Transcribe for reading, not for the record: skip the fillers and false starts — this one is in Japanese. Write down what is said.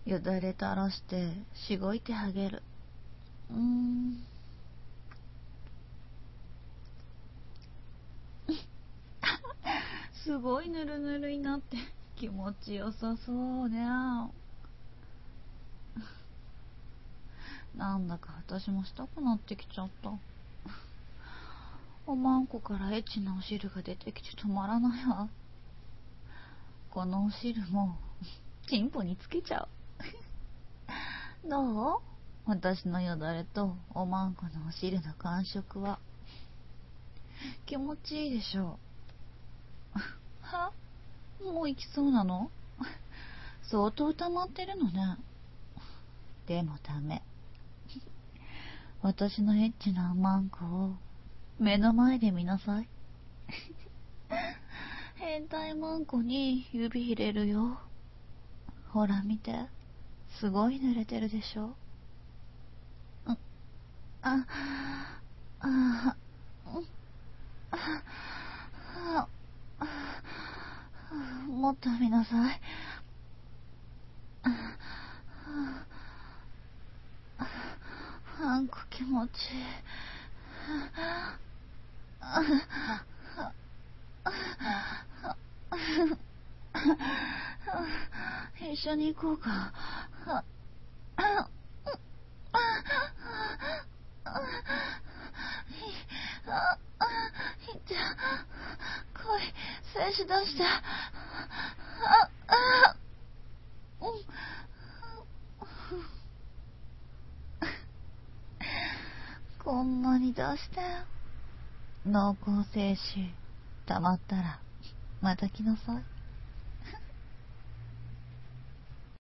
よだれ垂らしてしごいてあげる。すごいぬるぬるになって気持ちよさそうね。なんだか私もしたくなってきちゃった。おまんこからエッチなお汁が出てきて止まらないわ。このお汁もチンポにつけちゃう。どう？私のよだれとおまんこのお汁の感触は。気持ちいいでしょう。は？もう行きそうなの？相当溜まってるのね。でもダメ。私のエッチなおまんこを目の前で見なさい。変態マンコに指入れるよ。ほら見て、すごい濡れてるでしょ。あ、あ、もっと見なさい。あんこ気持ちいい。一緒に行こうか。じゃあ声静止出して。こんなに出して濃厚精子溜まったらまた来なさい。